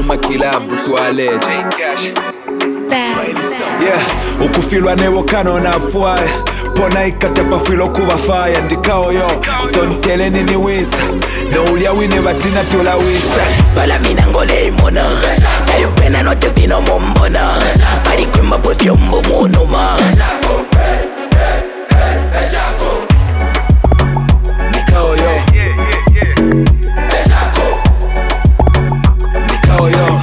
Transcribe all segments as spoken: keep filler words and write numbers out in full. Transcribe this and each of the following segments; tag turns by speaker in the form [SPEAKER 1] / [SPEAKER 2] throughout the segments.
[SPEAKER 1] makilabu toilette. Yeah, ukufilwa newo kano na fuaya pona ikatepa filo kuwa fire ndikao yo sonkele nini wisa no ulia wine batina tula wisha
[SPEAKER 2] bala mina ngole imona kayo pena no testino mombona pari kwimba pothio mbo monoma
[SPEAKER 1] ndikao yo ndikao yo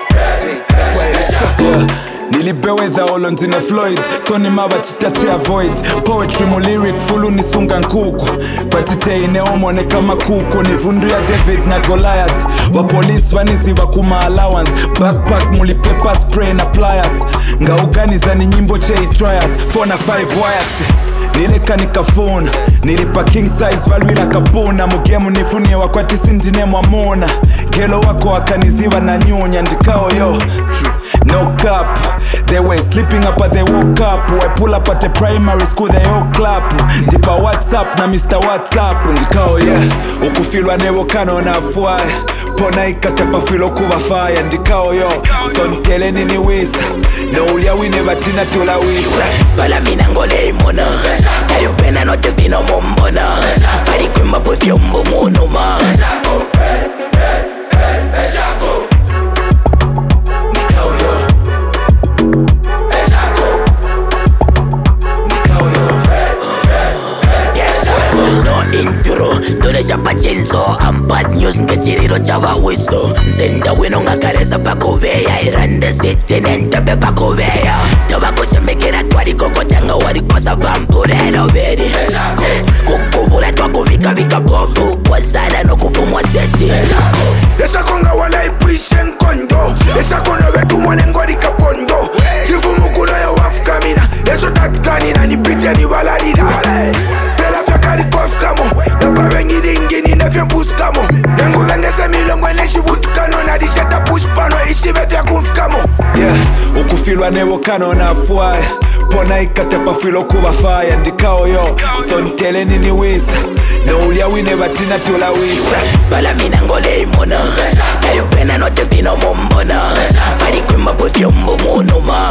[SPEAKER 1] nilibewe za Olonzine Floyd so ni maba chitache avoid poetry mu lyric fulu nisunga nkuku patite ineomone kama kuku ni vundu ya David na Goliath wa police vanisi wakuma allowance backpack muli paper spray na pliers nga uganiza ni nyimbo chei trials four na five wires nileka nikafuna nilipa king size valwila kapuna mugemu nifunie wakwati sindine mwamona kelo wako wakaniziva na nyunya ndikao yo no cap they were sleeping up but they woke up I pull up at the primary school they all clap ndipa whatsapp na mister whatsapp ndikao yeah ukufilwa newo kano na fuaya pona ikatepa filo kuwa fire ndikao yo sonkele nini wisa no ulia wine batina tula wisha
[SPEAKER 2] bala mina ngole imona kayo pena no testino mombona pari kwimba pothio mbo monoma intro toresha pachenzo I'm bad news ngechiriro chava wiso nzenda wino ngakareza pakoveya irande sete nentabe pakoveya tavakoshemekera twari kokotanga warikosa vampurero veri kukuvula twakuvikavika bovu wazala nokupumwa seti
[SPEAKER 3] esakonga wala ipuishe nkondo esakono vetumone ngorika pondo tifumukuno yo wafukamina echo tatukanina nipite nivalalira pela fyakari kofukamo napavengiringini nefyembuskamo nenguvengese milongo neshivutukano nadisheta pushpano ishive vyakumfukamo
[SPEAKER 1] yeah ukufilwa newo kano na fuaya pona ikatepa filo kuwa fire ndikao yo sonkele nini wisa no ulia wine batina tula wisha
[SPEAKER 2] bala mina ngole imona kayo pena no testino mombona pari kwimba pothio mbo monoma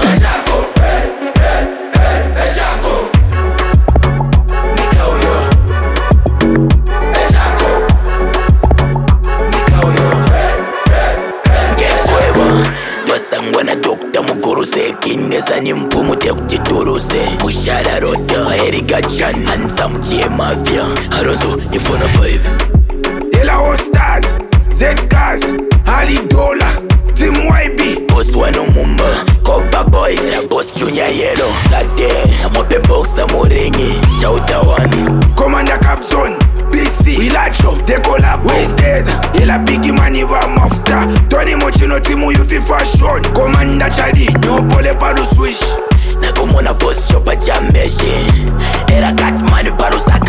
[SPEAKER 2] sangwana dokta mukuruse kineza ni mpumu te kuchituruse mushara rota erika chan ansa mchie mafia harozo ni four na five
[SPEAKER 3] ela hostas zcas ali dola team Y B
[SPEAKER 2] boss wano mumba Copa boys boss junior yellow sate mope boxa morengi chauta one
[SPEAKER 3] commander capson B C Wilacho de collab Wednesdays ela big money va mafta Tony Mochino timu yufi fashion commander Charlie nyopole paru swish
[SPEAKER 2] nakumona boss chopa jambeshi era cat money paru sak